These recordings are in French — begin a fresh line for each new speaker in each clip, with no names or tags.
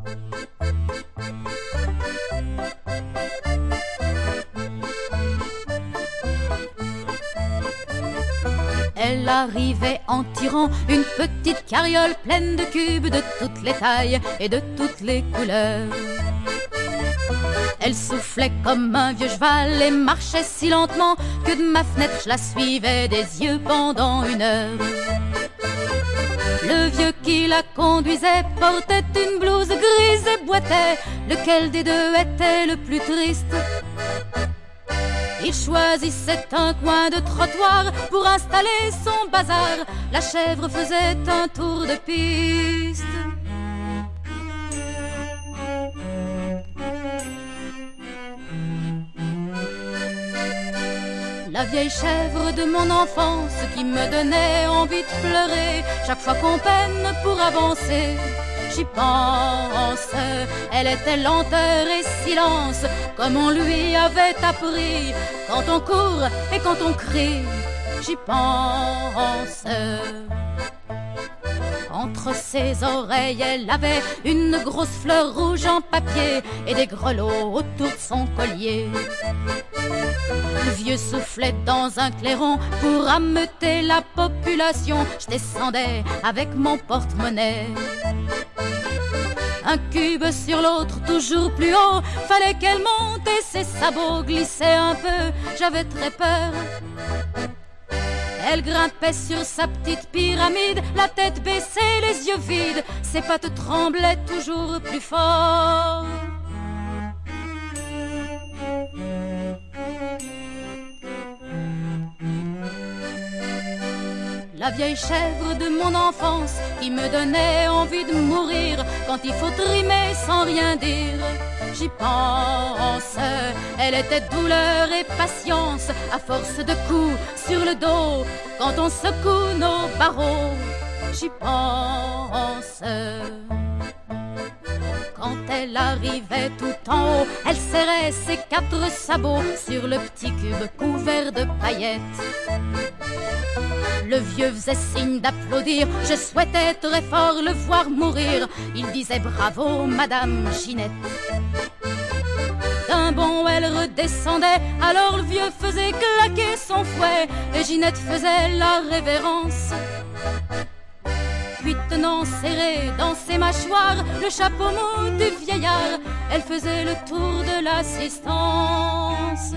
Elle arrivait en tirant une petite carriole pleine de cubes de toutes les tailles et de toutes les couleurs. Elle soufflait comme un vieux cheval et marchait si lentement que de ma fenêtre je la suivais des yeux pendant 1 heure. Le vieux qui la conduisait portait une blouse grise et boitait. Lequel des deux était le plus triste? Il choisissait un coin de trottoir pour installer son bazar. La chèvre faisait un tour de piste. La vieille chèvre de mon enfance qui me donnait envie de pleurer chaque fois qu'on peine pour avancer. J'y pense, elle était lenteur et silence, comme on lui avait appris, quand on court et quand on crie. J'y pense. Entre ses oreilles, elle avait une grosse fleur rouge en papier et des grelots autour de son collier. Le vieux soufflait dans un clairon pour ameuter la population. Je descendais avec mon porte-monnaie. Un cube sur l'autre, toujours plus haut. Fallait qu'elle monte et ses sabots glissaient un peu. J'avais très peur. Elle grimpait sur sa petite pyramide, la tête baissée, les yeux vides. Ses pattes tremblaient toujours plus fort. La vieille chèvre de mon enfance qui me donnait envie de mourir quand il faut trimer sans rien dire. J'y pense, elle était douleur et patience à force de coups sur le dos quand on secoue nos barreaux. J'y pense. Quand elle arrivait tout en haut, elle serrait ses 4 sabots sur le petit cube couvert de paillettes. Le vieux faisait signe d'applaudir, je souhaitais très fort le voir mourir. Il disait bravo, Madame Ginette. D'un bond, elle redescendait, alors le vieux faisait claquer son fouet et Ginette faisait la révérence. Puis tenant serré dans ses mâchoires le chapeau mou du vieillard, elle faisait le tour de l'assistance.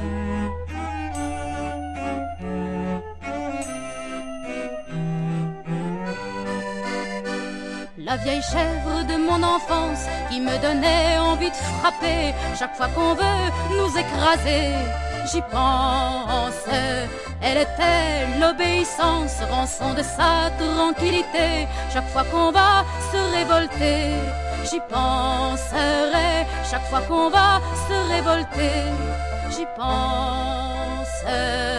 La vieille chèvre de mon enfance qui me donnait envie de frapper chaque fois qu'on veut nous écraser. J'y pense, elle était l'obéissance, rançon de sa tranquillité. Chaque fois qu'on va se révolter, j'y penserai. Chaque fois qu'on va se révolter, j'y pense.